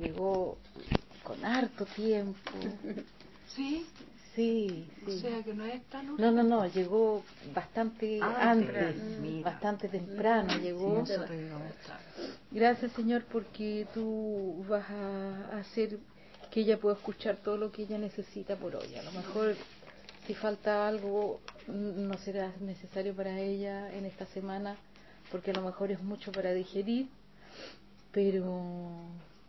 llegó con harto tiempo. ¿Sí? Sí. O sea que no es tan útil. No, llegó bastante antes, mira. bastante temprano llegó. Sí, nosotros íbamos a estar. Gracias, Señor, porque tú vas a hacer que ella pueda escuchar todo lo que ella necesita por hoy. A lo mejor si falta algo no será necesario para ella en esta semana, porque a lo mejor es mucho para digerir, pero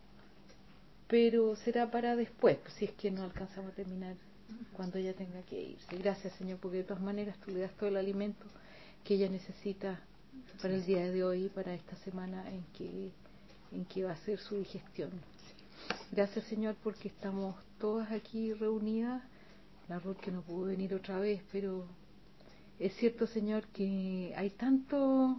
será para después, si es que no alcanzamos a terminar cuando ella tenga que irse. Gracias, Señor, porque de todas maneras tú le das todo el alimento que ella necesita para el día de hoy, para esta semana en que va a hacer su digestión. Gracias, Señor, porque estamos todas aquí reunidas. La Ruth que no pudo venir otra vez, pero es cierto, Señor, que hay tanto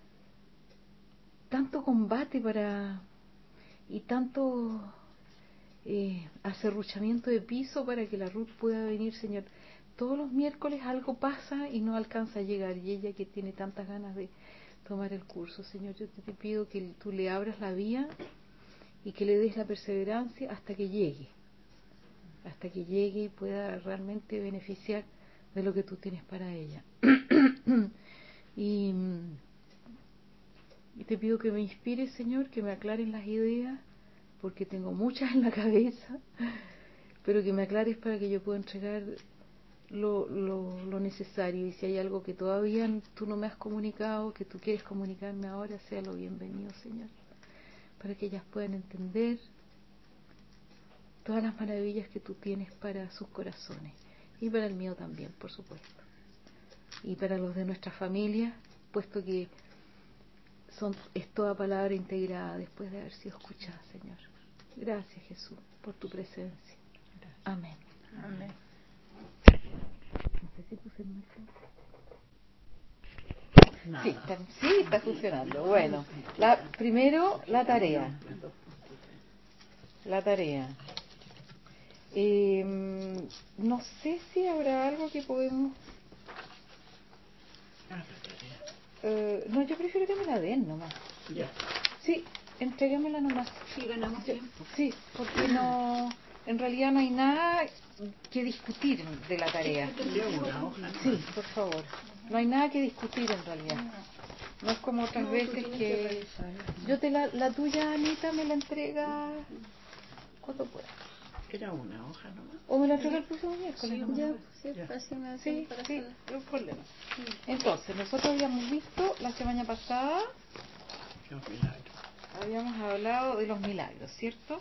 combate y tanto acerruchamiento de piso para que la Ruth pueda venir, Señor. Todos los miércoles algo pasa y no alcanza a llegar, y ella que tiene tantas ganas de tomar el curso, Señor, yo te pido que tú le abras la vía y que le des la perseverancia hasta que llegue y pueda realmente beneficiar de lo que tú tienes para ella. y te pido que me inspires, Señor, que me aclaren las ideas, porque tengo muchas en la cabeza, pero que me aclares para que yo pueda entregar lo necesario, y si hay algo que todavía tú no me has comunicado, que tú quieres comunicarme ahora, sea lo bienvenido, Señor, para que ellas puedan entender todas las maravillas que tú tienes para sus corazones, y para el mío también, por supuesto, y para los de nuestra familia, puesto que es toda palabra integrada después de haber sido escuchada, Señor. Gracias, Jesús, por tu presencia. Amén. Amén. No sé si puse el micrófono. Nada. Sí, está funcionando. Bueno, primero la tarea. No sé si habrá algo que podemos... no, yo prefiero que me la den nomás. Ya. Sí, entrégamela nomás. Sí, ganamos tiempo. Sí, porque no... En realidad no hay nada que discutir de la tarea. Una hoja. Sí, por favor. No hay nada que discutir en realidad. No es como otras veces que... Yo la tuya, Anita, me la entrega cuando pueda. Era una hoja nomás. O me la entrega el próximo miércoles. Sí, ¿no? ya. Sí, no hay problema. Entonces, nosotros habíamos visto la semana pasada, Los milagros. habíamos hablado de los milagros, ¿cierto?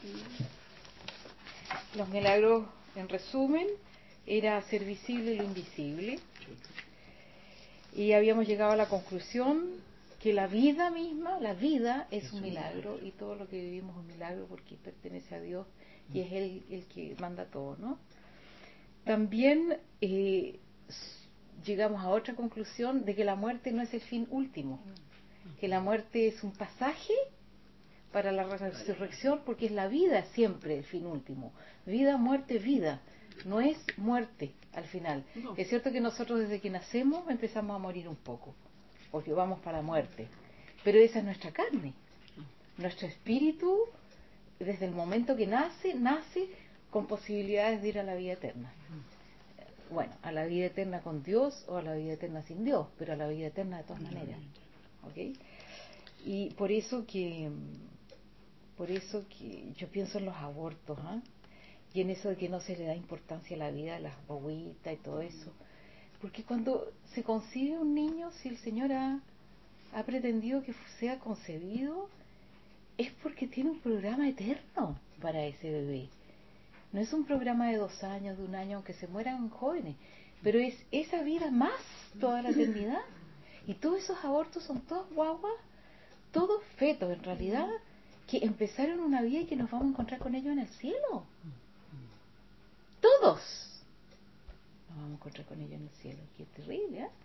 Los milagros, en resumen, era hacer visible lo invisible. Y habíamos llegado a la conclusión que la vida misma, la vida es un milagro, y todo lo que vivimos es un milagro porque pertenece a Dios y es Él el que manda todo, ¿no? También llegamos a otra conclusión de que la muerte no es el fin último, que la muerte es un pasaje para la resurrección, porque es la vida siempre el fin último. Vida, muerte, vida. No es muerte al final. No. Es cierto que nosotros desde que nacemos empezamos a morir un poco, porque vamos para la muerte. Pero esa es nuestra carne. Nuestro espíritu, desde el momento que nace con posibilidades de ir a la vida eterna. Bueno, a la vida eterna con Dios o a la vida eterna sin Dios, pero a la vida eterna de todas maneras. ¿Ok? Y por eso que yo pienso en los abortos, ¿eh? Y en eso de que no se le da importancia a la vida de las guaguitas y todo eso. Porque cuando se concibe un niño, si el Señor ha pretendido que sea concebido, es porque tiene un programa eterno para ese bebé. No es un programa de 2 años, de 1 año, aunque se mueran jóvenes, pero es esa vida más toda la eternidad. Y todos esos abortos son todos guaguas, todos fetos en realidad, que empezaron una vida y que nos vamos a encontrar con ellos en el cielo. Todos nos vamos a encontrar con ellos en el cielo. Qué terrible, ¿eh?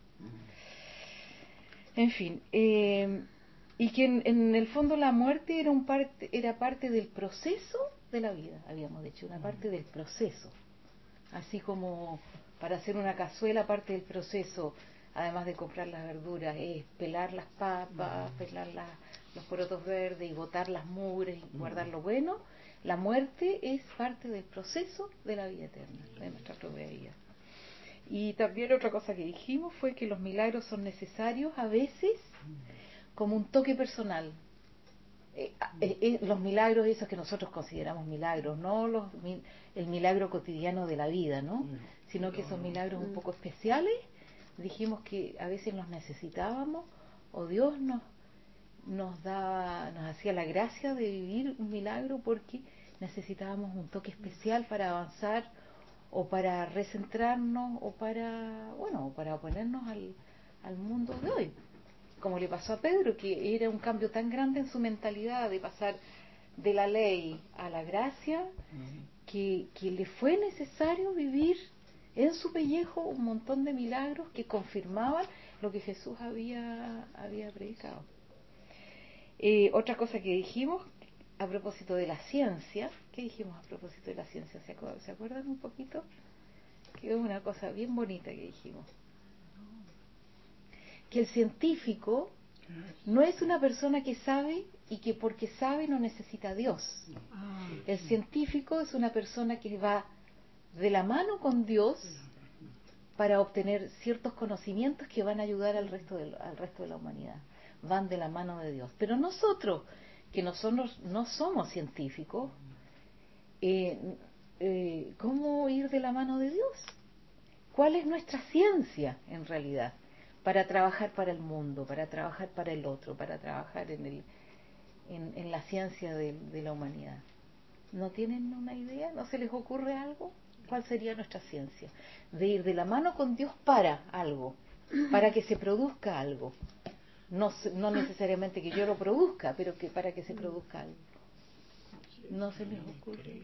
En fin, y que en el fondo la muerte era parte del proceso de la vida, habíamos dicho, una parte del proceso. Así como para hacer una cazuela, parte del proceso, además de comprar las verduras, es pelar las papas, pelar los porotos verdes y botar las mugres y guardar lo bueno, la muerte es parte del proceso de la vida eterna, de nuestra propia vida. Y también otra cosa que dijimos fue que los milagros son necesarios a veces como un toque personal. Los milagros esos que nosotros consideramos milagros, no el milagro cotidiano de la vida, ¿no? Sino que esos milagros un poco especiales, dijimos que a veces los necesitábamos, o Dios nos hacía la gracia de vivir un milagro porque necesitábamos un toque especial para avanzar, o para recentrarnos, o para oponernos al mundo de hoy, como le pasó a Pedro, que era un cambio tan grande en su mentalidad de pasar de la ley a la gracia, que le fue necesario vivir en su pellejo un montón de milagros que confirmaban lo que Jesús había predicado. Otra cosa que dijimos a propósito de la ciencia, ¿qué dijimos a propósito de la ciencia? ¿Se acuerdan un poquito? Que es una cosa bien bonita que dijimos. Que el científico no es una persona que sabe y que porque sabe no necesita a Dios. El científico es una persona que va de la mano con Dios para obtener ciertos conocimientos que van a ayudar al resto de la humanidad. Van de la mano de Dios. Pero nosotros, que no somos científicos, ¿cómo ir de la mano de Dios? ¿Cuál es nuestra ciencia en realidad? Para trabajar para el mundo, para trabajar para el otro, para trabajar en la ciencia de la humanidad. ¿No tienen una idea? ¿No se les ocurre algo? ¿Cuál sería nuestra ciencia? De ir de la mano con Dios para algo, para que se produzca algo. No necesariamente que yo lo produzca, pero que para que se produzca algo. ¿No se les ocurre?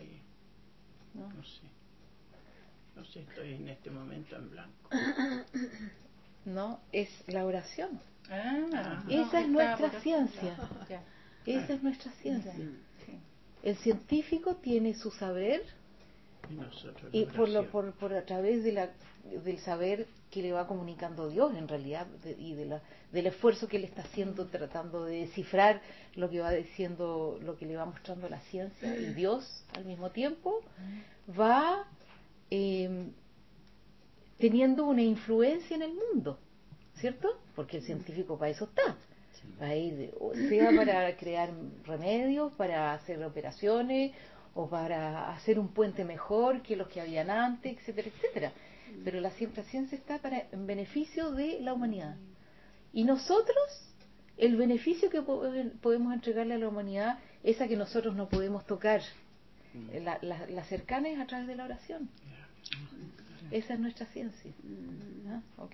No sé, estoy en este momento en blanco. No, es la oración. Esa es nuestra ciencia. Esa es nuestra ciencia. El científico tiene su saber, y por a través del saber que le va comunicando Dios en realidad, y del esfuerzo que le está haciendo tratando de descifrar lo que va diciendo, lo que le va mostrando la ciencia, y Dios al mismo tiempo va teniendo una influencia en el mundo, ¿cierto? Porque el científico para eso está, para ir, o sea para crear remedios, para hacer operaciones, o para hacer un puente mejor que los que habían antes, etcétera, etcétera. Pero la ciencia está en beneficio de la humanidad. Y nosotros, el beneficio que podemos entregarle a la humanidad es a que nosotros no podemos tocar. La cercana es a través de la oración. Esa es nuestra ciencia. ¿Ok?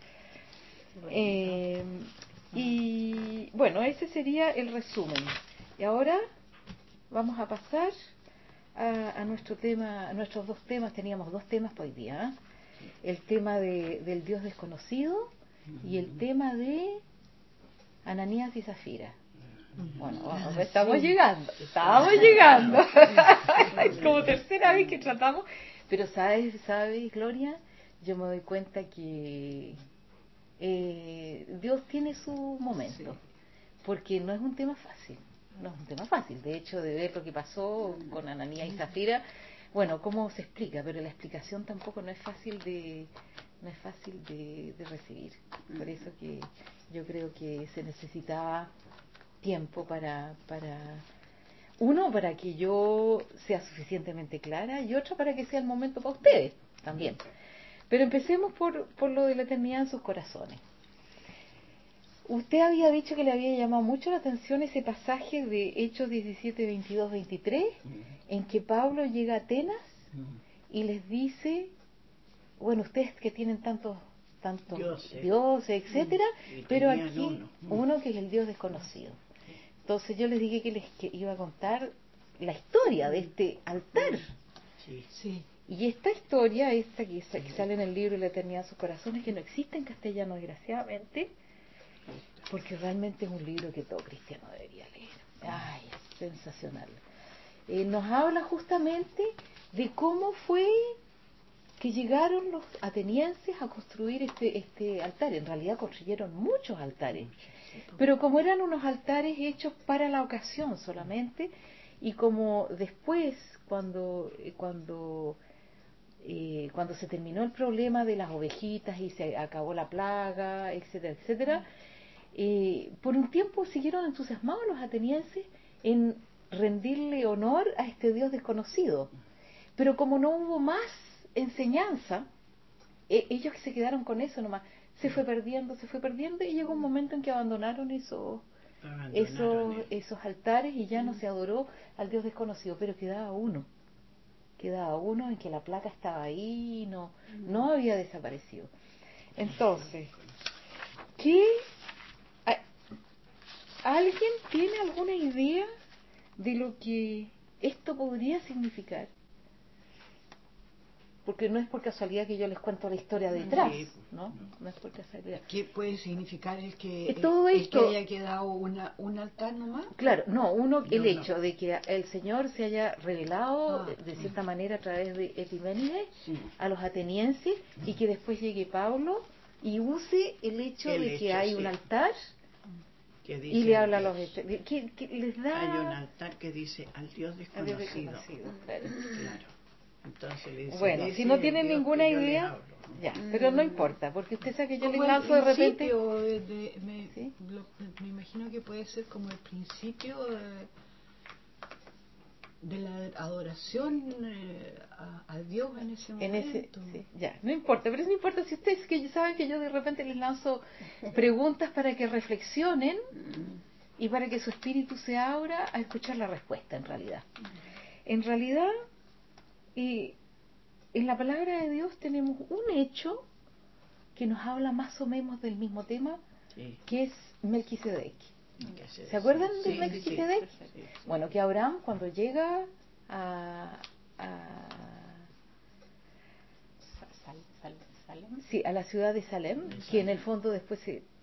Y bueno, ese sería el resumen. Y ahora vamos a pasar a nuestro tema, a nuestros dos temas. Teníamos dos temas por hoy día. El tema del Dios desconocido y el tema de Ananías y Zafira. Bueno, estamos llegando. Como tercera vez que tratamos. Pero sabes, Gloria, yo me doy cuenta que Dios tiene su momento, porque no es un tema fácil. De hecho, de ver lo que pasó con Ananías y Zafira, bueno, cómo se explica, pero la explicación tampoco no es fácil de recibir. Por eso que yo creo que se necesitaba tiempo para que yo sea suficientemente clara, y otro para que sea el momento para ustedes también. Pero empecemos por lo de la eternidad en sus corazones. Usted había dicho que le había llamado mucho la atención ese pasaje de Hechos 17, 22, 23, en que Pablo llega a Atenas y les dice, bueno, ustedes que tienen tantos dioses, etcétera, pero aquí uno que es el Dios desconocido. Entonces yo les dije que iba a contar la historia de este altar. Sí. Y esta historia, que sale en el libro La eternidad de sus corazones, que no existe en castellano desgraciadamente, porque realmente es un libro que todo cristiano debería leer. Ay, es sensacional. Nos habla justamente de cómo fue que llegaron los atenienses a construir este altar. En realidad construyeron muchos altares, pero como eran unos altares hechos para la ocasión solamente, y como después, cuando se terminó el problema de las ovejitas y se acabó la plaga, etcétera, etcétera, por un tiempo siguieron entusiasmados los atenienses en rendirle honor a este Dios desconocido. Pero como no hubo más enseñanza, ellos se quedaron con eso nomás. Se fue perdiendo, y llegó un momento en que abandonaron esos altares y ya no se adoró al Dios desconocido, pero quedaba uno en que la placa estaba ahí, no había desaparecido. Entonces, ¿alguien tiene alguna idea de lo que esto podría significar? Porque no es por casualidad que yo les cuento la historia detrás, ¿no? No es por casualidad. ¿Qué puede significar el que, todo esto, que haya quedado un altar nomás? Claro, el hecho de que el Señor se haya revelado de cierta manera a través de Epimenides a los atenienses, y que después llegue Pablo y use el hecho de que hay un altar y le habla a los hechos. Que les da... Hay un altar que dice al Dios desconocido. Claro. Entonces le dice, bueno, si no tienen ninguna idea, ya, pero no importa, porque usted sabe que yo les lanzo de repente. Me imagino que puede ser como el principio de la adoración a Dios en ese momento. Ya, no importa, pero no importa si ustedes saben que yo de repente les lanzo preguntas para que reflexionen y para que su espíritu se abra a escuchar la respuesta. En realidad, en la palabra de Dios tenemos un hecho que nos habla más o menos del mismo tema, que es Melquisedec. ¿Se acuerdan de Melquisedec? Sí. Bueno, que Abraham, cuando llega a la ciudad de Salem, que en el fondo después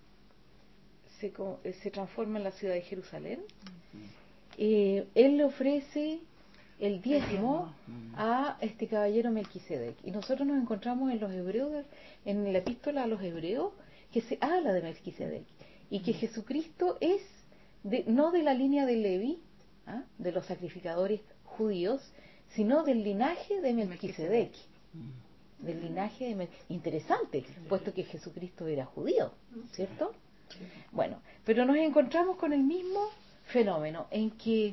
se transforma en la ciudad de Jerusalén, él le ofrece el diezmo a este caballero Melquisedec. Y nosotros nos encontramos en los Hebreos, en la epístola a los Hebreos, que se habla de Melquisedec, y que Jesucristo es no de la línea de Leví, de los sacrificadores judíos, sino del linaje de Melquisedec. Del linaje de interesante, puesto que Jesucristo era judío, ¿cierto? Bueno, pero nos encontramos con el mismo fenómeno en que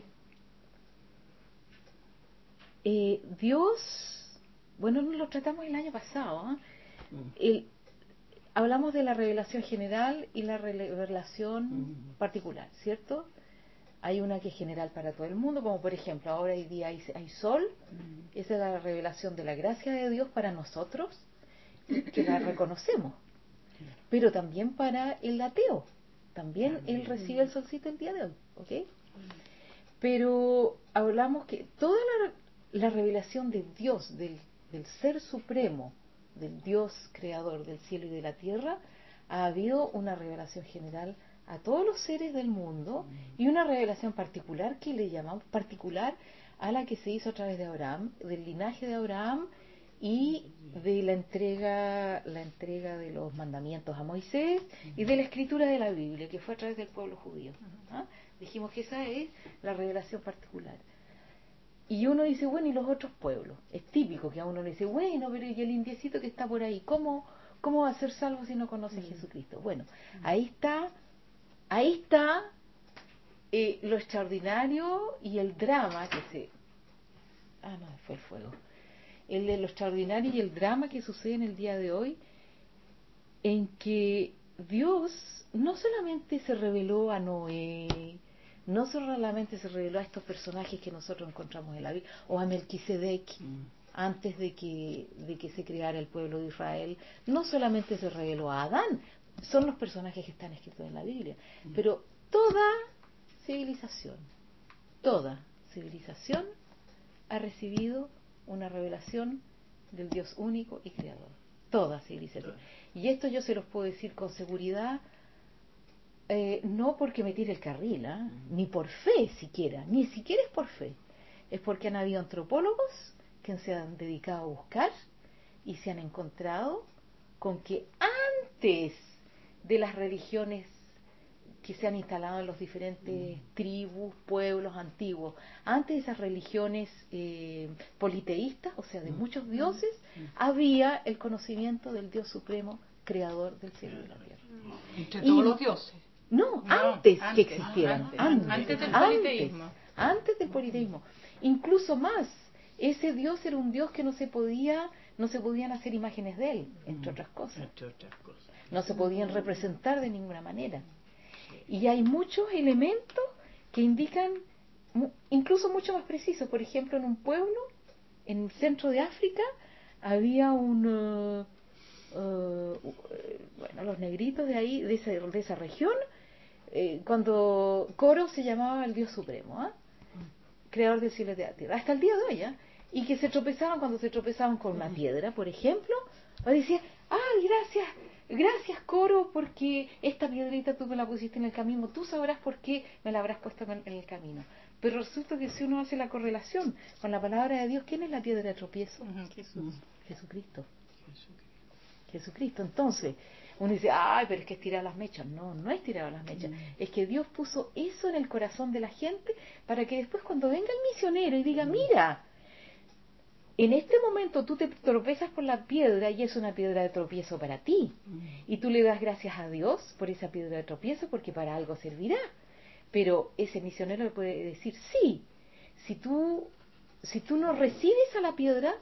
Dios, bueno, lo tratamos el año pasado, hablamos de la revelación general y la revelación particular, ¿cierto? Hay una que es general para todo el mundo, como por ejemplo, ahora hoy día hay sol, esa es la revelación de la gracia de Dios para nosotros, que la reconocemos, pero también para el ateo, también él recibe el solcito el día de hoy, ¿ok? Pero hablamos que toda la revelación de Dios, del ser supremo, del Dios creador del cielo y de la tierra, ha habido una revelación general a todos los seres del mundo, y una revelación particular que le llamamos particular a la que se hizo a través de Abraham, del linaje de Abraham, y de la entrega de los mandamientos a Moisés, y de la escritura de la Biblia, que fue a través del pueblo judío. Dijimos que esa es la revelación particular. Y uno dice, bueno, ¿y los otros pueblos? Es típico que a uno le dice, bueno, pero ¿y el indiecito que está por ahí? ¿Cómo va a ser salvo si no conoce a Jesucristo? Bueno, ahí está lo extraordinario y el drama fue el fuego. Lo extraordinario y el drama que sucede en el día de hoy, en que Dios no solamente se reveló a Noé, no solamente se reveló a estos personajes que nosotros encontramos en la Biblia, o a Melquisedec, antes de que se creara el pueblo de Israel, no solamente se reveló a Adán, son los personajes que están escritos en la Biblia, pero toda civilización ha recibido una revelación del Dios único y creador. Toda civilización. Y esto yo se los puedo decir con seguridad, no porque me tire el carril, ni por fe siquiera, ni siquiera es por fe. Es porque han habido antropólogos que se han dedicado a buscar y se han encontrado con que antes de las religiones que se han instalado en los diferentes tribus, pueblos antiguos, antes de esas religiones politeístas, o sea, de muchos dioses, había el conocimiento del Dios supremo, creador del cielo y de la tierra. Entre todos los dioses. No, antes que existieran. Antes del politeísmo. Antes del politeísmo. Incluso más, ese Dios era un Dios que no se podían hacer imágenes de él, entre otras cosas. No se podían representar de ninguna manera. Y hay muchos elementos que indican, incluso mucho más precisos. Por ejemplo, en un pueblo, en el centro de África, había bueno, los negritos de ahí, de esa región, cuando Coro se llamaba el Dios Supremo, creador del cielo y de la tierra, hasta el día de hoy, y que cuando se tropezaban con una piedra, por ejemplo, decían, gracias Coro, porque esta piedrita tú me la pusiste en el camino, tú sabrás por qué me la habrás puesto en el camino. Pero resulta que si uno hace la correlación con la palabra de Dios, ¿quién es la piedra de tropiezo? Jesucristo. Entonces, uno dice, pero es que es tirar las mechas. No, no es tirar las mechas. Es que Dios puso eso en el corazón de la gente para que después cuando venga el misionero y diga, mira, en este momento tú te tropezas por la piedra y es una piedra de tropiezo para ti. Y tú le das gracias a Dios por esa piedra de tropiezo porque para algo servirá. Pero ese misionero le puede decir, sí, si tú no recibes a la piedra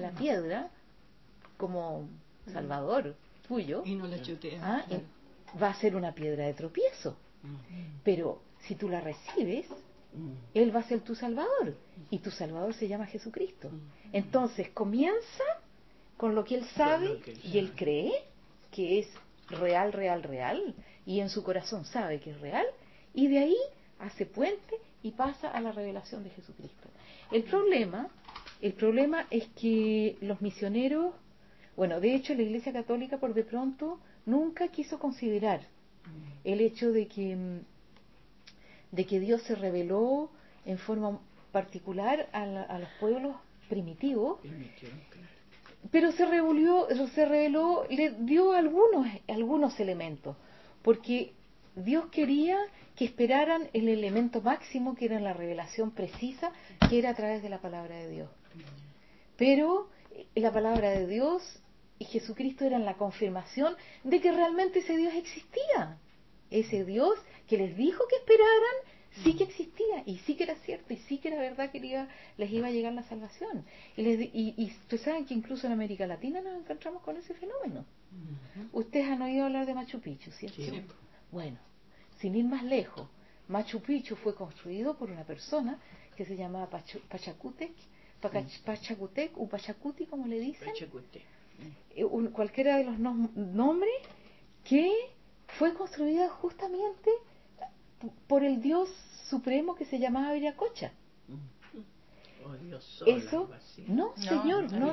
como Salvador tuyo, y no la chuteas, claro, va a ser una piedra de tropiezo. Pero si tú la recibes, Él va a ser tu Salvador, y tu Salvador se llama Jesucristo. Entonces comienza con lo que Él sabe y Él cree que es real, y en su corazón sabe que es real, y de ahí hace puente y pasa a la revelación de Jesucristo. El problema es que los misioneros, de hecho la Iglesia Católica por de pronto nunca quiso considerar el hecho de que Dios se reveló en forma particular a los pueblos primitivos, pero se reveló, le dio algunos elementos, porque Dios quería que esperaran el elemento máximo, que era la revelación precisa, que era a través de la palabra de Dios. Pero la palabra de Dios y Jesucristo eran la confirmación de que realmente ese Dios existía. Ese Dios que les dijo que esperaran, sí que existía, y sí que era cierto, y sí que era verdad que les iba a llegar la salvación. Y ustedes saben que incluso en América Latina nos encontramos con ese fenómeno. Ustedes han oído hablar de Machu Picchu, ¿cierto? Sí. Bueno, sin ir más lejos, Machu Picchu fue construido por una persona que se llamaba Pachacutec, o Pachacuti, como le dicen, cualquiera de los nombres, que fue construida justamente por el Dios supremo que se llamaba Viracocha. Dios Sol, Eso, no, señor, no.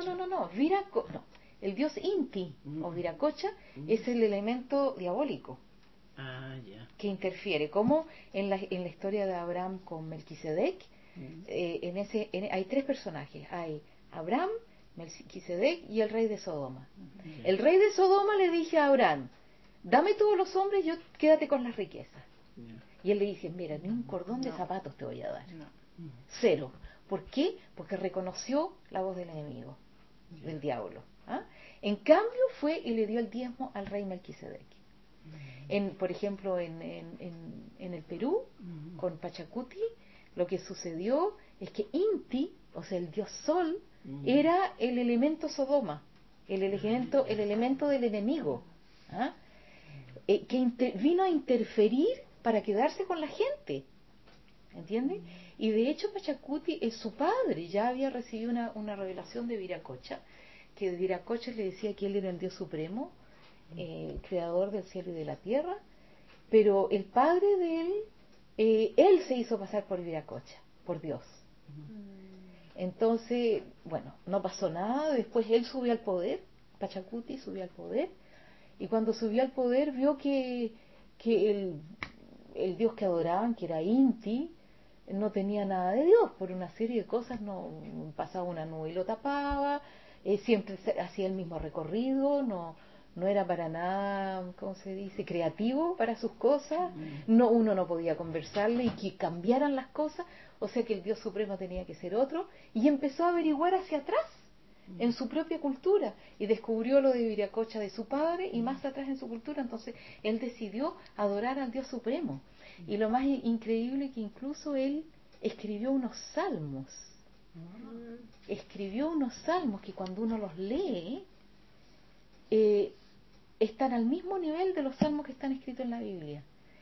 El Dios Inti o Viracocha es el elemento diabólico que interfiere, como en la historia de Abraham con Melquisedec. Hay tres personajes: hay Abraham, Melquisedec y el rey de Sodoma. El rey de Sodoma le dice a Abraham, dame todos los hombres, quédate con las riquezas. Y él le dice, mira, ni un cordón de zapatos te voy a dar. Cero. ¿Por qué? Porque reconoció la voz del enemigo, del diablo. En cambio fue y le dio el diezmo al rey Melquisedec. Por ejemplo, en el Perú, con Pachacuti, lo que sucedió es que Inti, o sea, el dios Sol, era el elemento Sodoma, el elemento del enemigo, que vino a interferir para quedarse con la gente. ¿Entienden? Y de hecho Pachacuti, su padre, ya había recibido una revelación de Viracocha, que Viracocha le decía que él era el Dios supremo, creador del cielo y de la tierra, pero el padre de él se hizo pasar por Viracocha, por Dios. Entonces, no pasó nada. Después él subió al poder, Pachacuti subió al poder, y cuando subió al poder vio que el Dios que adoraban, que era Inti, no tenía nada de Dios. Por una serie de cosas, no pasaba una nube y lo tapaba, siempre hacía el mismo recorrido, no era para nada, ¿cómo se dice?, creativo para sus cosas, uno no podía conversarle y que cambiaran las cosas, o sea que el Dios Supremo tenía que ser otro, y empezó a averiguar hacia atrás, en su propia cultura, y descubrió lo de Viracocha de su padre, y más atrás en su cultura, entonces él decidió adorar al Dios Supremo, y lo más increíble que incluso él escribió unos salmos, que cuando uno los lee, están al mismo nivel de los salmos que están escritos en la Biblia.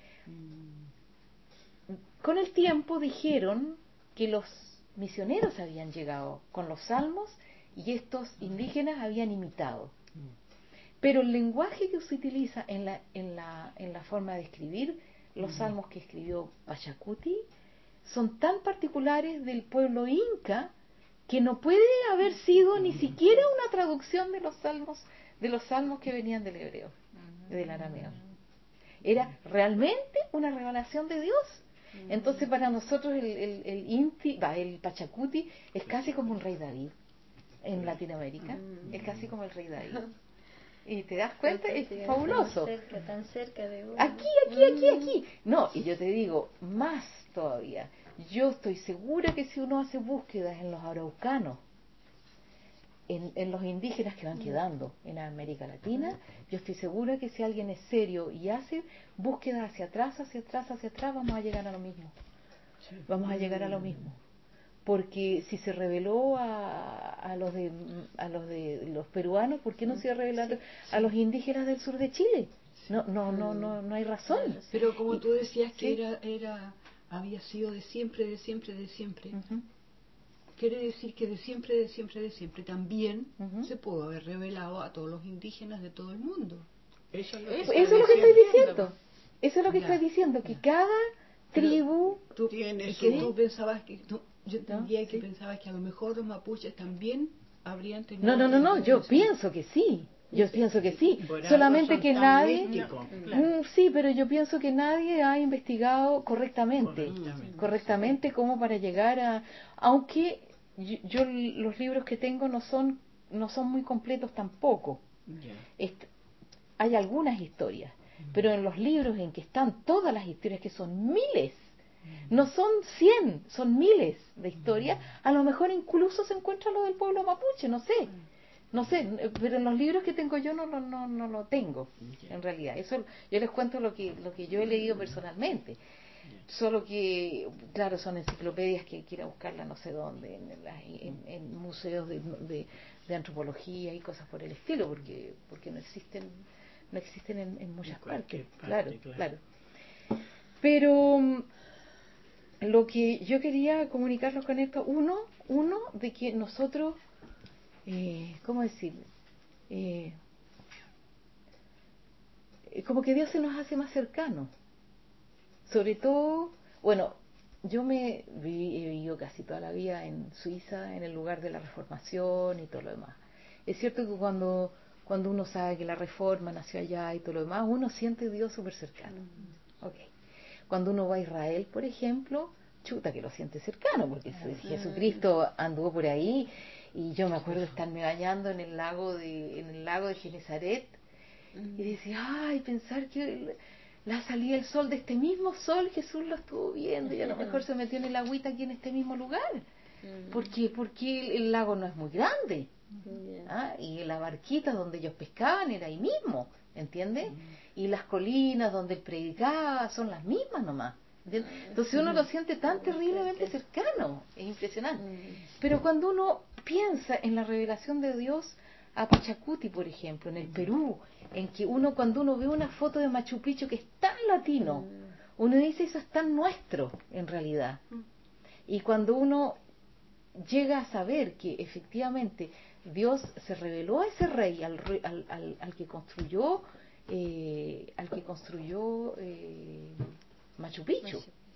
Con el tiempo dijeron que los misioneros habían llegado con los salmos y estos indígenas habían imitado. Pero el lenguaje que se utiliza en la forma de escribir los salmos que escribió Pachacuti son tan particulares del pueblo inca que no puede haber sido ni siquiera una traducción de los salmos que venían del hebreo, del arameo. Era realmente una revelación de Dios. Entonces para nosotros el Pachacuti es casi como un rey David en Latinoamérica, es casi como el rey David. Y te das cuenta, es fabuloso. Tan cerca de uno. Aquí. No, y yo te digo, más todavía. Yo estoy segura que si uno hace búsquedas en los araucanos, en los indígenas que van quedando en América Latina, yo estoy segura que si alguien es serio y hace búsquedas hacia atrás, vamos a llegar a lo mismo. Vamos a llegar a lo mismo. Porque si se reveló a los de los peruanos, ¿por qué no se iba a revelar a los indígenas del sur de Chile? No hay razón. Pero como tú decías que había sido de siempre. Quiere decir que de siempre también se pudo haber revelado a todos los indígenas de todo el mundo. Eso es lo que estoy diciendo. Eso es lo que estoy diciendo, que cada tribu tiene tú pensabas que yo entendía que pensabas que a lo mejor los mapuches también habrían tenido yo pienso que sí. Por Solamente algo que son tan nadie místicos, claro. sí, pero yo pienso que nadie ha investigado correctamente como para llegar a, aunque yo los libros que tengo no son muy completos tampoco. Hay algunas historias, pero en los libros en que están todas las historias, que son miles, no son 100, son miles de historias, a lo mejor incluso se encuentra lo del pueblo mapuche, no sé, pero en los libros que tengo yo no lo tengo, en realidad. Eso yo les cuento lo que yo he leído personalmente. Solo que, claro, son enciclopedias que quiero buscarla no sé dónde, en museos de antropología y cosas por el estilo, porque no existen en muchas partes. Claro. Pero lo que yo quería comunicarles con esto, uno de que nosotros, ¿cómo decir? Como que Dios se nos hace más cercano. Sobre todo, bueno, yo he vivido casi toda la vida en Suiza, en el lugar de la Reformación y todo lo demás. Es cierto que cuando uno sabe que la Reforma nació allá y todo lo demás, uno siente a Dios súper cercano. Okay. Cuando uno va a Israel, por ejemplo, chuta que lo siente cercano, porque Jesucristo anduvo por ahí, y yo me acuerdo de estarme bañando en el lago de Genesaret, y decía, pensar que la salida del sol, de este mismo sol, Jesús lo estuvo viendo, y a lo mejor se metió en el agüita aquí en este mismo lugar, porque el lago no es muy grande, y la barquita donde ellos pescaban era ahí mismo, ¿entiendes? Y las colinas donde él predicaba son las mismas nomás, ¿entiendes? Entonces uno lo siente tan terriblemente cercano, es impresionante. Pero cuando uno piensa en la revelación de Dios a Pachacuti, por ejemplo, en el Perú, en que cuando uno ve una foto de Machu Picchu que es tan latino, uno dice, eso es tan nuestro en realidad. Y cuando uno llega a saber que efectivamente Dios se reveló a ese rey, al que construyó Machu Picchu,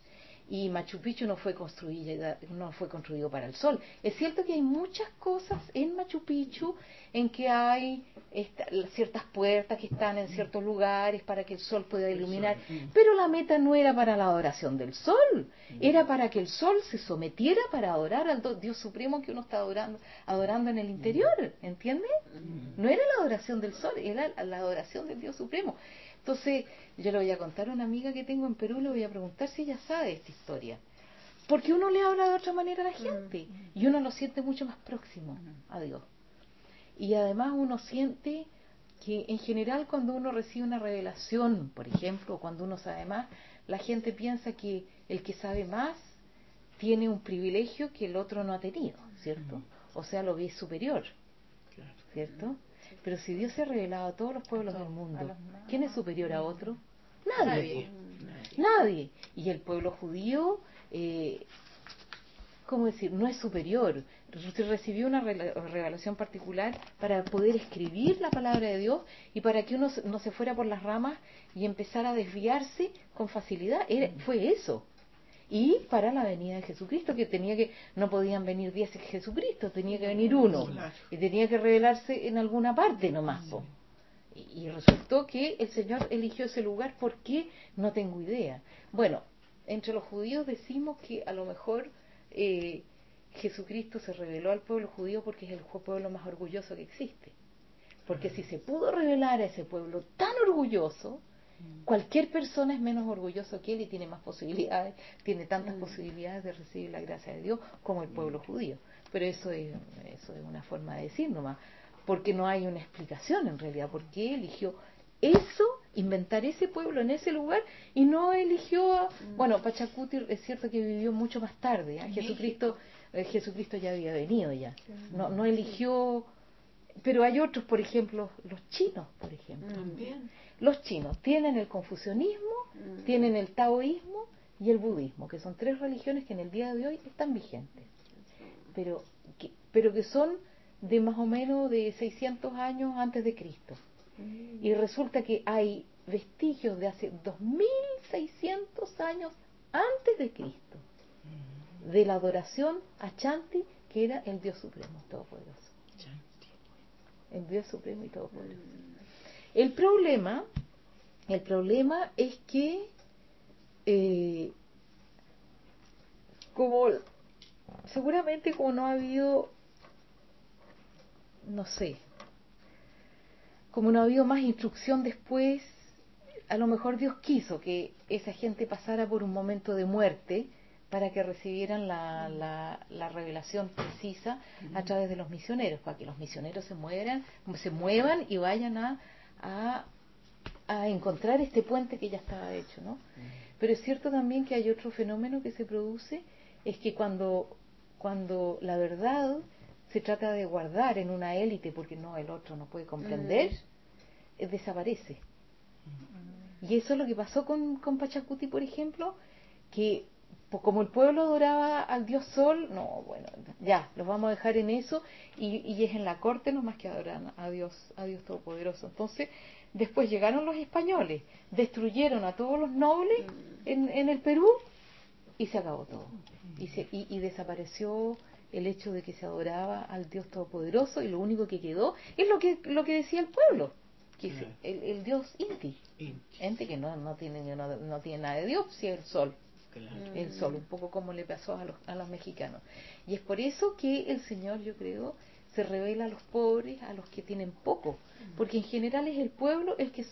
y Machu Picchu no fue construido para el sol. Es cierto que hay muchas cosas en Machu Picchu en que hay ciertas puertas que están en ciertos lugares para que el sol pueda iluminar, pero la meta no era para la adoración del sol, era para que el sol se sometiera para adorar al Dios supremo que uno está adorando en el interior, ¿entiendes? No era la adoración del sol, era la adoración del Dios supremo. Entonces, yo le voy a contar a una amiga que tengo en Perú, le voy a preguntar si ella sabe esta historia. Porque uno le habla de otra manera a la gente y uno lo siente mucho más próximo a Dios. Y además uno siente que en general cuando uno recibe una revelación, por ejemplo, o cuando uno sabe más, la gente piensa que el que sabe más tiene un privilegio que el otro no ha tenido, ¿cierto? O sea, lo ve superior, ¿cierto? Pero si Dios se ha revelado a todos los pueblos del mundo, ¿quién es superior a otro? Nadie. Nadie. Y el pueblo judío, ¿cómo decir? No es superior. Recibió una revelación particular para poder escribir la palabra de Dios y para que uno no se fuera por las ramas y empezara a desviarse con facilidad. Fue eso. Y para la venida de Jesucristo, no podían venir 10 Jesucristo, tenía que venir uno, y tenía que revelarse en alguna parte nomás. Y resultó que el Señor eligió ese lugar. ¿Por qué? No tengo idea. Bueno, entre los judíos decimos que a lo mejor Jesucristo se reveló al pueblo judío porque es el pueblo más orgulloso que existe. Porque si se pudo revelar a ese pueblo tan orgulloso, cualquier persona es menos orgulloso que él y tiene más posibilidades, tiene tantas posibilidades de recibir la gracia de Dios como el pueblo judío. Pero eso es una forma de decir nomás, porque no hay una explicación en realidad, porque eligió eso, inventar ese pueblo en ese lugar y no eligió bueno, Pachacuti es cierto que vivió mucho más tarde, Jesucristo ya había venido ya, no eligió. Pero hay otros, por ejemplo, los chinos, por ejemplo. Los chinos tienen el confucianismo, tienen el taoísmo y el budismo, que son 3 religiones que en el día de hoy están vigentes, pero que son de más o menos de 600 años antes de Cristo. Y resulta que hay vestigios de hace 2600 años antes de Cristo, de la adoración a Chanti, que era el Dios Supremo, Todopoderoso. El Dios Supremo y Todopoderoso. El problema es que seguramente como no ha habido, no sé, como no ha habido más instrucción después, a lo mejor Dios quiso que esa gente pasara por un momento de muerte para que recibieran la revelación precisa a través de los misioneros, para que los misioneros se muevan y vayan a encontrar este puente que ya estaba hecho, ¿no? Pero es cierto también que hay otro fenómeno que se produce, es que cuando la verdad se trata de guardar en una élite porque el otro no puede comprender, desaparece. Y eso es lo que pasó con Pachacuti, por ejemplo, que como el pueblo adoraba al dios Sol, ya, los vamos a dejar en eso, y es en la corte nomás que adoran a Dios Todopoderoso. Entonces, después llegaron los españoles, destruyeron a todos los nobles en el Perú, y se acabó todo. Y desapareció el hecho de que se adoraba al Dios Todopoderoso, y lo único que quedó es lo que decía el pueblo, que es el Dios Inti, que no tiene nada de Dios, si es el Sol. El sol, un poco como le pasó a los mexicanos. Y es por eso que el Señor, yo creo, se revela a los pobres, a los que tienen poco, porque en general es el pueblo el que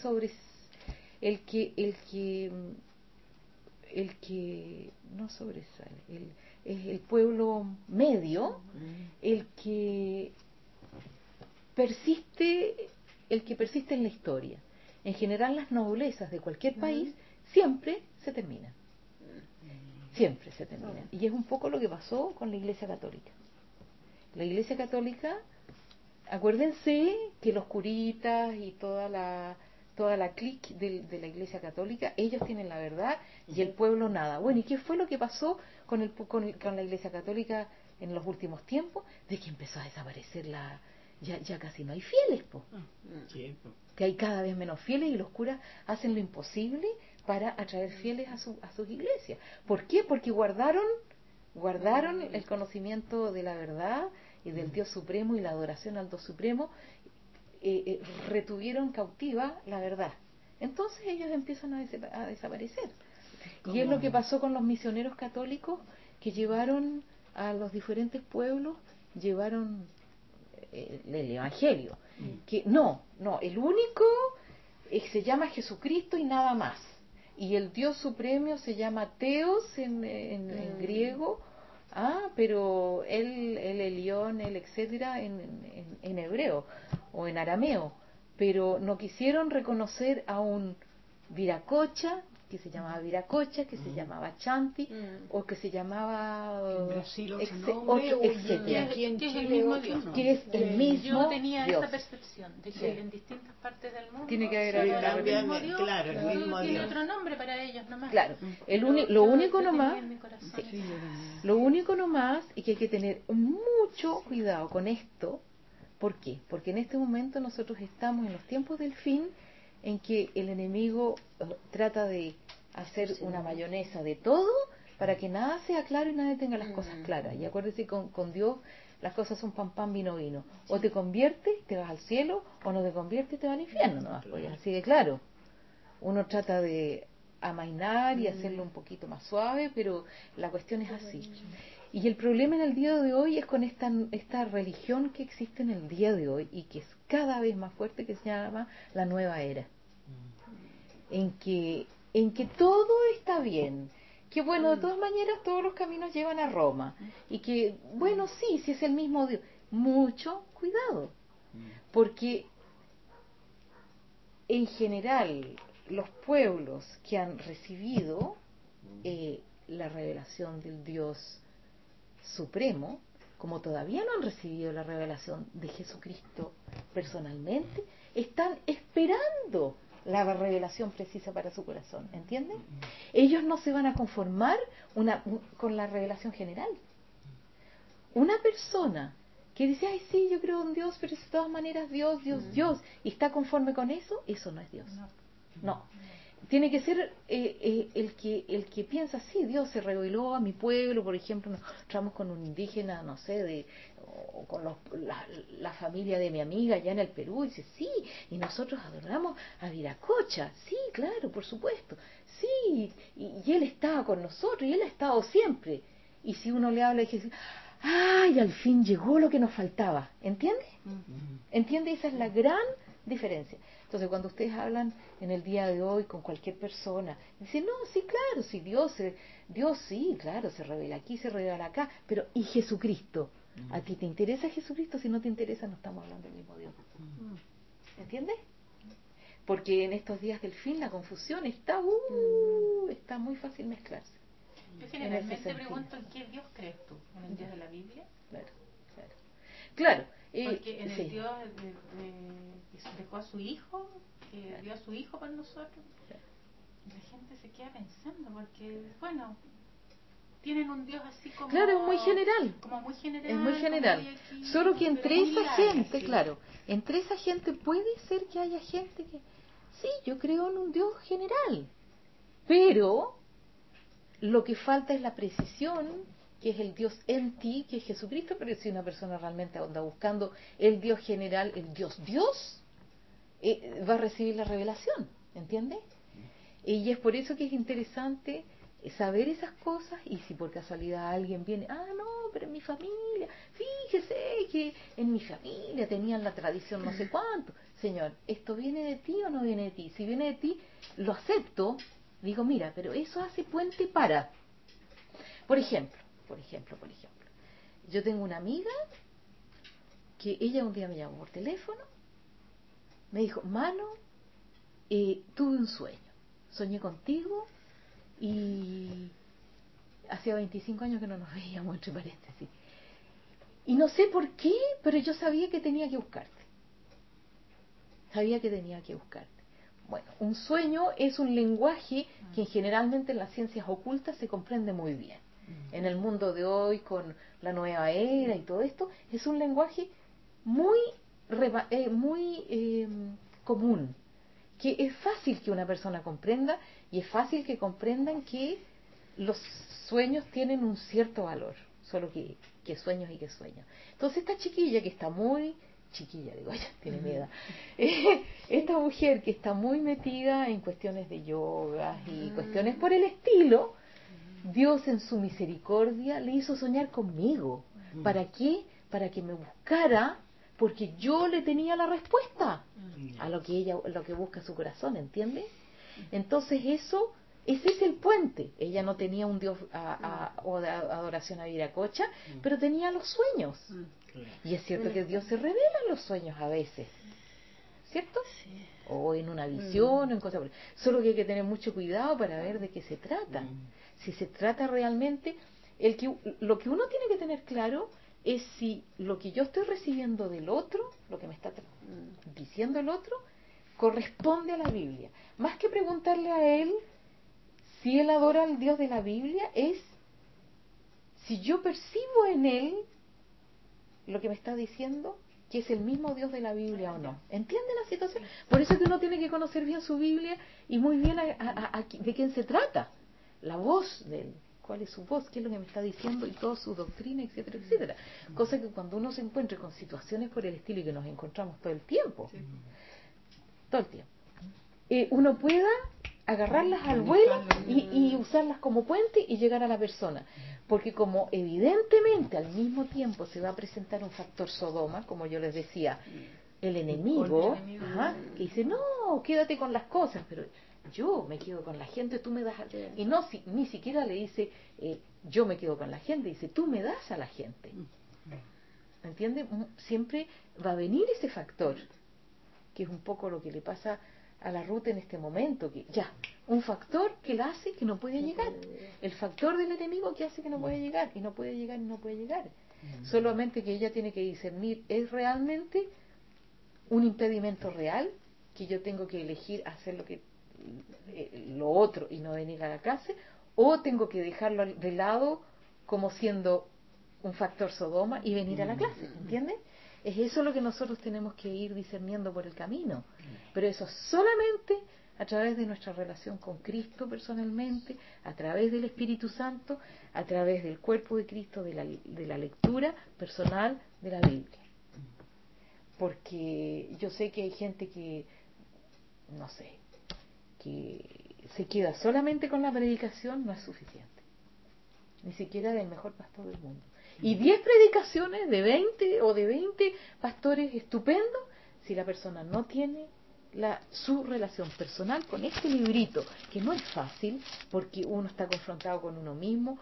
no sobresale, es el pueblo medio, el que persiste en la historia. En general las noblezas de cualquier país siempre se terminan. Siempre se termina. Y es un poco lo que pasó con la Iglesia Católica. La Iglesia Católica, acuérdense que los curitas y toda la clique de la Iglesia Católica, ellos tienen la verdad y el pueblo nada. Bueno, ¿y qué fue lo que pasó con la Iglesia Católica en los últimos tiempos? De que empezó a desaparecer ya casi no hay fieles, que hay cada vez menos fieles y los curas hacen lo imposible para atraer fieles a sus iglesias. ¿Por qué? Porque guardaron el conocimiento de la verdad y del Dios Supremo y la adoración al Dios Supremo, retuvieron cautiva la verdad. Entonces ellos empiezan a desaparecer. Y es lo que pasó con los misioneros católicos que llevaron a los diferentes pueblos, llevaron el Evangelio. Que el único se llama Jesucristo y nada más. Y el Dios Supremo se llama Teos en griego, pero el Elión, el etcétera en hebreo o en arameo. Pero no quisieron reconocer a un Viracocha, que se llamaba Viracocha, que se llamaba Chanti, o que se llamaba en Brasil otro etcétera. Aquí en que es el Chile mismo otro, Dios. ¿no? Que es el mismo Yo no tenía Dios. esa percepción de que en distintas partes del mundo Tiene que haber solo algo. era el mismo Dios, Claro, el solo mismo tiene Dios. otro nombre para ellos nomás. Claro, Pero lo yo único tenía nomás, en mi corazón sí, esa- lo único nomás y que hay que tener mucho cuidado con esto. ¿Por qué? Porque en este momento nosotros estamos en los tiempos del fin, en que el enemigo trata de hacer una mayonesa de todo para que nada sea claro y nadie tenga las cosas claras. Y acuérdese, con Dios las cosas son pan, pan, vino, vino. O te conviertes, te vas al cielo, o no te conviertes, te vas al infierno. No, pues así de claro. Uno trata de amainar y hacerlo un poquito más suave, pero la cuestión es así. Y el problema en el día de hoy es con esta religión que existe en el día de hoy y que es cada vez más fuerte, que se llama la nueva era. En que todo está bien, que bueno, de todas maneras todos los caminos llevan a Roma, y que bueno, sí es el mismo Dios. Mucho cuidado, porque en general los pueblos que han recibido la revelación del Dios Supremo, como todavía no han recibido la revelación de Jesucristo personalmente, están esperando la revelación precisa para su corazón, ¿entienden? Ellos no se van a conformar con la revelación general. Una persona que dice, ay sí, yo creo en Dios, pero de todas maneras Dios, y está conforme con eso, eso no es Dios. No. Tiene que ser el que piensa, sí, Dios se reveló a mi pueblo, por ejemplo, nos encontramos con un indígena, no sé, o con la familia de mi amiga allá en el Perú, y dice, sí, y nosotros adoramos a Viracocha, sí, claro, por supuesto, sí, y él estaba con nosotros, y él ha estado siempre. Y si uno le habla y dice, ay, al fin llegó lo que nos faltaba, ¿entiende? ¿Entiende? Esa es la gran diferencia. Entonces, cuando ustedes hablan en el día de hoy con cualquier persona, dicen, no, sí, claro, sí, Dios sí, claro, se revela aquí, se revela acá, pero ¿y Jesucristo? ¿A ti te interesa Jesucristo? Si no te interesa, no estamos hablando del mismo Dios. ¿Entiendes? Porque en estos días del fin la confusión está muy fácil mezclarse. Yo generalmente pregunto, ¿en qué Dios crees tú? ¿En el Dios de la Biblia? Claro. Porque en el sí. Dios que dejó a su hijo, que dio a su hijo por nosotros, la gente se queda pensando, porque, bueno, tienen un Dios así como... Claro, es muy general. Como muy general. Es muy general. Aquí, solo que entre esa gente, sí. claro, entre esa gente puede ser que haya gente que, sí, yo creo en un Dios general, pero lo que falta es la precisión, que es el Dios en ti, que es Jesucristo. Pero si una persona realmente anda buscando el Dios general, el Dios, va a recibir la revelación, ¿entiendes? Y es por eso que es interesante saber esas cosas. Y si por casualidad alguien viene, no, pero en mi familia, fíjese que en mi familia tenían la tradición no sé cuánto. Señor, ¿esto viene de ti o no viene de ti? Si viene de ti, lo acepto. Digo, mira, pero eso hace puente para... Por ejemplo, yo tengo una amiga que ella un día me llamó por teléfono, me dijo, Mano, tuve un sueño, soñé contigo y hacía 25 años que no nos veíamos, entre paréntesis, y no sé por qué, pero yo sabía que tenía que buscarte. Bueno, un sueño es un lenguaje que generalmente en las ciencias ocultas se comprende muy bien. En el mundo de hoy, con la nueva era y todo esto, es un lenguaje muy común. que es fácil que una persona comprenda, y es fácil que comprendan que los sueños tienen un cierto valor, solo que sueños y que sueños. Entonces esta chiquilla que está muy chiquilla, digo, ella tiene mi edad, esta mujer que está muy metida en cuestiones de yoga y cuestiones por el estilo, Dios en su misericordia le hizo soñar conmigo. ¿Para qué? Para que me buscara, porque yo le tenía la respuesta a lo que busca su corazón, ¿entiendes? Entonces ese es el puente. Ella no tenía un Dios o de adoración a Viracocha, pero tenía los sueños. Y es cierto que Dios se revela en los sueños a veces, ¿cierto? O en una visión, o en cosas. Solo que hay que tener mucho cuidado para ver de qué se trata. Si se trata realmente, lo que uno tiene que tener claro es si lo que yo estoy recibiendo del otro, lo que me está diciendo el otro, corresponde a la Biblia. Más que preguntarle a él si él adora al Dios de la Biblia, es si yo percibo en él lo que me está diciendo, que es el mismo Dios de la Biblia o no. ¿Entiende la situación? Por eso es que uno tiene que conocer bien su Biblia y muy bien de quién se trata. La voz de él, cuál es su voz, qué es lo que me está diciendo y toda su doctrina, etcétera, etcétera. Cosa que cuando uno se encuentre con situaciones por el estilo y que nos encontramos todo el tiempo, uno pueda agarrarlas al vuelo y usarlas como puente y llegar a la persona. Porque como evidentemente al mismo tiempo se va a presentar un factor Sodoma, como yo les decía, el enemigo, que dice, no, quédate con las cosas, pero yo me quedo con la gente, tú me das, y no, ni siquiera le dice, yo me quedo con la gente, dice, tú me das a la gente. ¿Entiende? Siempre va a venir ese factor, que es un poco lo que le pasa a la Ruth en este momento, que ya, un factor que la hace que no puede llegar, el factor del enemigo que hace que no puede llegar, y no puede llegar, y no puede llegar. Solamente que ella tiene que discernir, ¿es realmente un impedimento real que yo tengo que elegir hacer lo otro y no venir a la clase, o tengo que dejarlo de lado como siendo un factor Sodoma y venir a la clase? ¿Entiendes? Es eso lo que nosotros tenemos que ir discerniendo por el camino, pero eso solamente a través de nuestra relación con Cristo personalmente, a través del Espíritu Santo, a través del cuerpo de Cristo, de la lectura personal de la Biblia. Porque yo sé que hay gente que, no sé, que se queda solamente con la predicación, no es suficiente, ni siquiera del mejor pastor del mundo. Y 10 predicaciones de 20 o de 20 pastores estupendos, si la persona no tiene su relación personal con este librito, que no es fácil, porque uno está confrontado con uno mismo,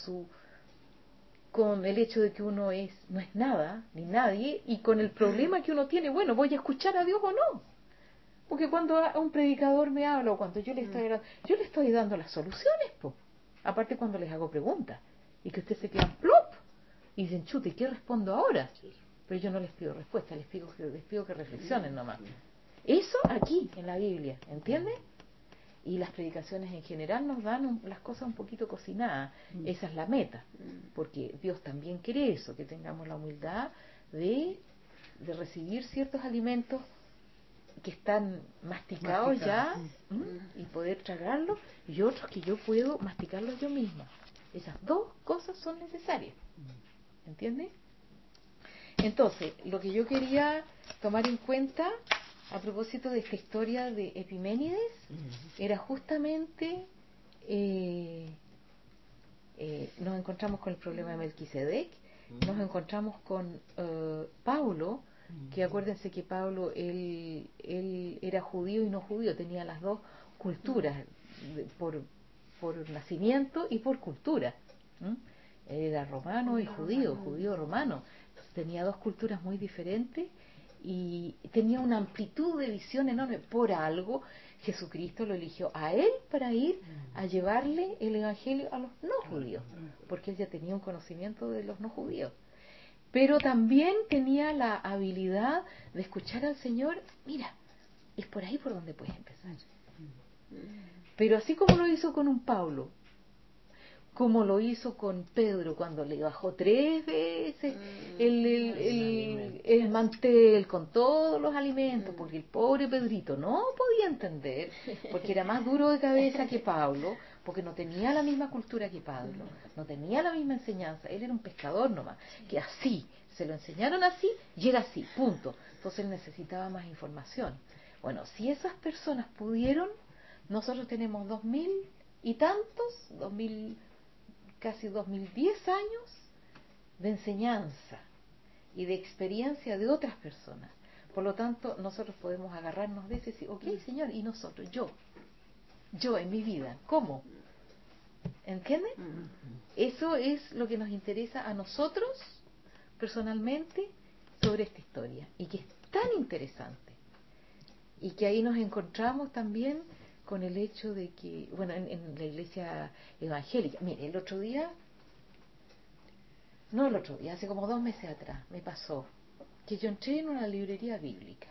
con el hecho de que uno no es nada, ni nadie, y con el problema que uno tiene, bueno, ¿voy a escuchar a Dios o no? Porque cuando un predicador me habla, o cuando yo le estoy dando las soluciones, aparte cuando les hago preguntas, y que ustedes se quedan plop, y dicen, chute, ¿qué respondo ahora? Pero yo no les pido respuesta, les pido que reflexionen nomás. Eso aquí, en la Biblia, ¿entiendes? Y las predicaciones en general nos dan las cosas un poquito cocinadas. Esa es la meta, porque Dios también quiere eso, que tengamos la humildad de recibir ciertos alimentos que están masticados ya, y poder tragarlos, y otros que yo puedo masticarlos yo misma. Esas dos cosas son necesarias, ¿entiendes? Entonces, lo que yo quería tomar en cuenta a propósito de esta historia de Epiménides era justamente nos encontramos con el problema de Melquisedec, nos encontramos con Pablo, que acuérdense que Pablo él era judío y no judío, tenía las dos culturas, por nacimiento y por cultura. Era romano y judío romano. Entonces tenía dos culturas muy diferentes y tenía una amplitud de visión enorme. Por algo Jesucristo lo eligió a él para ir a llevarle el evangelio a los no judíos, porque él ya tenía un conocimiento de los no judíos, pero también tenía la habilidad de escuchar al Señor. Mira, es por ahí por donde puedes empezar. Pero así como lo hizo con un Pablo, como lo hizo con Pedro cuando le bajó 3 veces el mantel con todos los alimentos, porque el pobre Pedrito no podía entender, porque era más duro de cabeza que Pablo, porque no tenía la misma cultura que Pablo, no tenía la misma enseñanza, él era un pescador nomás, que así, se lo enseñaron así y era así, punto. Entonces él necesitaba más información. Bueno, si esas personas pudieron, nosotros tenemos 2000 y tantos, 2000, casi 2010 años de enseñanza y de experiencia de otras personas. Por lo tanto, nosotros podemos agarrarnos de ese y decir, ok, Señor, y nosotros, yo en mi vida, ¿cómo? ¿Entienden? Eso es lo que nos interesa a nosotros personalmente sobre esta historia, y que es tan interesante, y que ahí nos encontramos también con el hecho de que, bueno, en la iglesia evangélica, mire, el otro día, hace como 2 meses atrás, me pasó que yo entré en una librería bíblica.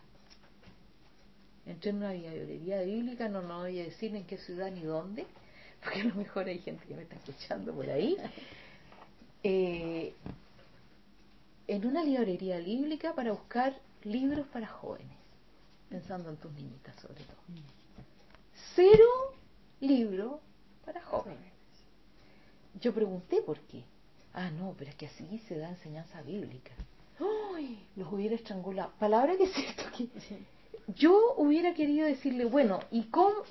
No voy a decir en qué ciudad ni dónde, porque a lo mejor hay gente que me está escuchando por ahí. En una librería bíblica para buscar libros para jóvenes, pensando en tus niñitas sobre todo. 0 libros para jóvenes. Yo pregunté por qué. No, pero es que así se da enseñanza bíblica. ¡Ay! Los hubiera estrangulado. Palabra que es cierto que yo hubiera querido decirle, bueno, ¿y cómo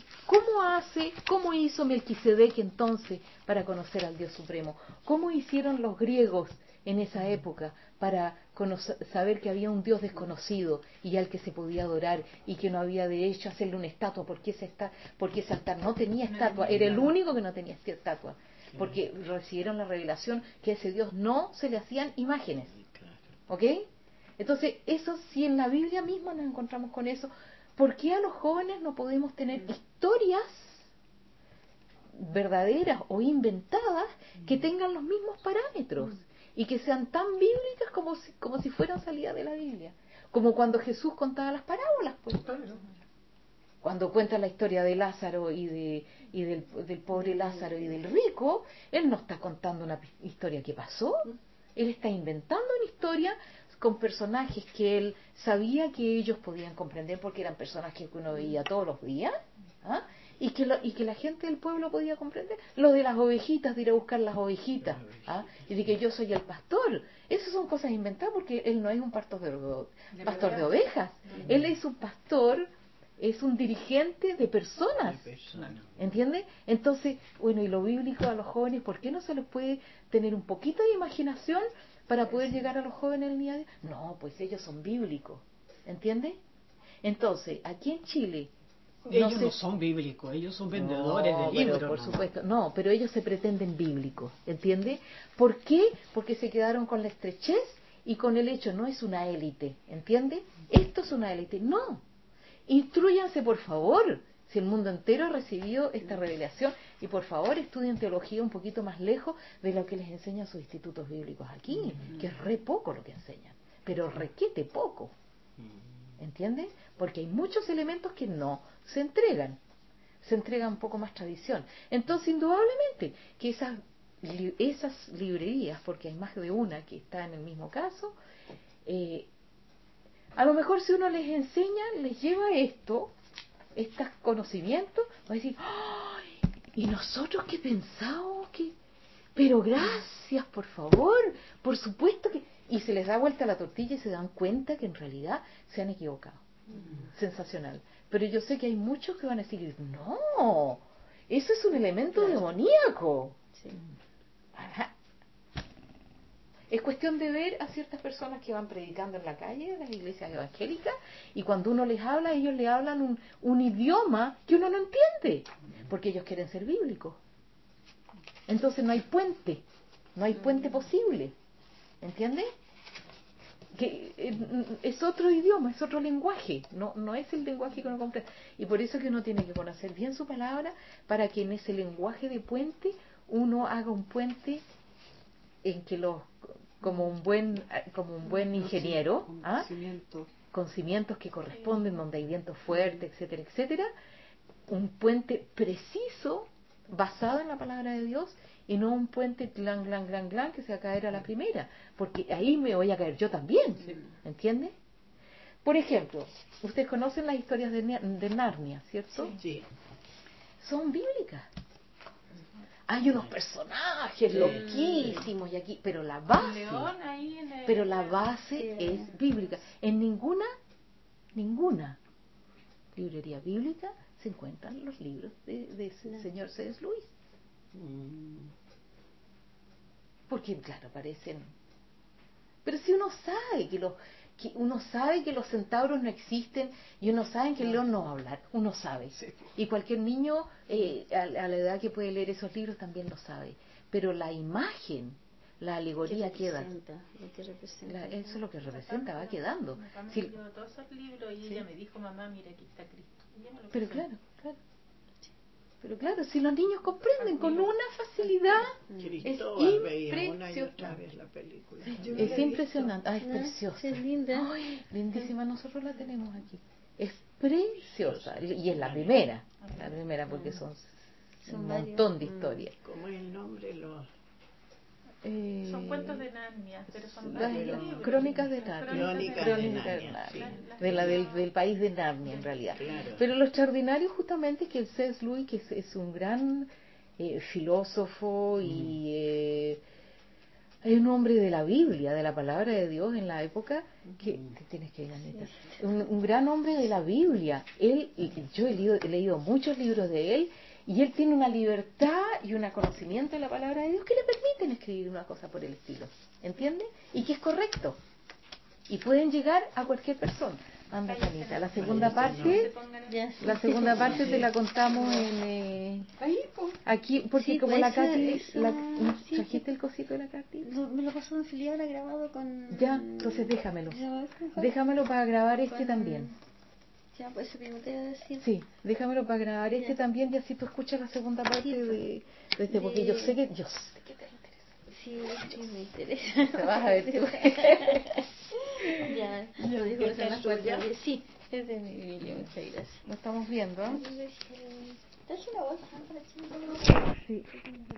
hizo Melquisedec entonces para conocer al Dios Supremo? ¿Cómo hicieron los griegos en esa época para saber que había un Dios desconocido y al que se podía adorar y que no había derecho a hacerle una estatua porque ese altar no tenía estatua, era el único que no tenía estatua, porque recibieron la revelación que a ese Dios no se le hacían imágenes? ¿Ok? Entonces, eso, si en la Biblia misma nos encontramos con eso, ¿por qué a los jóvenes no podemos tener historias verdaderas o inventadas que tengan los mismos parámetros y que sean tan bíblicas como si fueran salidas de la Biblia? Como cuando Jesús contaba las parábolas, pues. Cuando cuenta la historia de Lázaro y del pobre Lázaro y del rico, él no está contando una historia que pasó, él está inventando una historia con personajes que él sabía que ellos podían comprender porque eran personajes que uno veía todos los días, y que la gente del pueblo podía comprender. Lo de las ovejitas, de ir a buscar las ovejitas, y de que yo soy el pastor, esas son cosas inventadas porque él no es un pastor de ovejas, él es un pastor, es un dirigente de personas, ¿entiende? Entonces, bueno, y lo bíblico a los jóvenes, ¿por qué no se les puede tener un poquito de imaginación para poder llegar a los jóvenes el día de hoy? No, pues ellos son bíblicos, ¿entiende? Entonces, aquí en Chile, ellos no son bíblicos, ellos son vendedores de libros. Por supuesto, no, pero ellos se pretenden bíblicos, ¿entiende? ¿Por qué? Porque se quedaron con la estrechez y con el hecho, no es una élite, ¿entiende? Esto es una élite, no. Instrúyanse, por favor, si el mundo entero recibió esta revelación, y por favor estudien teología un poquito más lejos de lo que les enseñan sus institutos bíblicos aquí, que es re poco lo que enseñan, pero requete poco, ¿entiendes? Porque hay muchos elementos que no se entrega un poco más tradición. Entonces, indudablemente, que esas librerías, porque hay más de una que está en el mismo caso, a lo mejor si uno les enseña, les lleva estos conocimientos, va a decir, ¡ay! ¿Y nosotros qué pensamos? Pero gracias, por favor, por supuesto que... Y se les da vuelta la tortilla y se dan cuenta que en realidad se han equivocado. Sensacional. Pero yo sé que hay muchos que van a decir, no, eso es un elemento demoníaco. Sí. Ajá. Es cuestión de ver a ciertas personas que van predicando en la calle, en las iglesias evangélicas, y cuando uno les habla, ellos le hablan un idioma que uno no entiende, porque ellos quieren ser bíblicos. Entonces no hay puente posible, ¿entiendes? Que es otro idioma, es otro lenguaje, no es el lenguaje que uno comprende. Y por eso que uno tiene que conocer bien su palabra, para que en ese lenguaje de puente uno haga un puente en que como un buen ingeniero, con cimientos que corresponden, donde hay vientos fuertes, etcétera, etcétera, un puente preciso basado en la palabra de Dios y no un puente glan, glan, glan, glan que se va a caer a la primera, porque ahí me voy a caer yo también, ¿entiende? Por ejemplo, ustedes conocen las historias de Narnia, ¿cierto? Sí. Son bíblicas. Hay unos personajes loquísimos y aquí, pero la base, pero la base es bíblica. En ninguna librería bíblica se encuentran los libros de ese señor C.S. Lewis. Porque claro, aparecen. Pero si uno sabe que los centauros no existen y uno sabe que el león no va a hablar, uno sabe. Y cualquier niño a la edad que puede leer esos libros también lo sabe. Pero la imagen, la alegoría queda. Eso es lo que representa, va quedando. Mi mamá me dio todos esos libros y ella me dijo, mamá, mira, aquí está Cristo. Pero claro. Pero claro, si los niños comprenden con una facilidad, Cristóbal veía una y otra vez la película. Es impresionante. Ay, es preciosa. Es linda. Ay, lindísima, nosotros la tenemos aquí. Es preciosa. Y es la primera porque son un montón de historias. ¿Cómo es el nombre? Son cuentos de Narnia, pero son las libros. Crónicas de Narnia. Del país de Narnia, en realidad. Claro. Pero lo extraordinario justamente es que el C.S. Lewis, que es un gran filósofo y es un hombre de la Biblia, de la palabra de Dios en la época, que tienes que ir, Anita. Un gran hombre de la Biblia. Yo he leído muchos libros de él. Y él tiene una libertad y un conocimiento de la palabra de Dios que le permiten escribir una cosa por el estilo. ¿Entiende? Y que es correcto. Y pueden llegar a cualquier persona. Anda, Janita. La segunda parte te la contamos aquí, porque Sí, como pues la Katy... sí, ¿Trajiste el cosito de la Katy? Me lo pasó en filial grabado con... Ya, entonces déjamelo. Déjamelo para grabar también. Ya, pues eso mismo te iba a decir. Sí, déjamelo para grabar también y así tú escuchas la segunda parte de porque yo sé que te interesa. Sí, me interesa. Te vas a ver tú. Ya, lo dijo eso en las cuatro. Sí, es de mi Biblia, muchas gracias. Lo estamos viendo, ¿eh? Traje una bolsa para echar. Sí.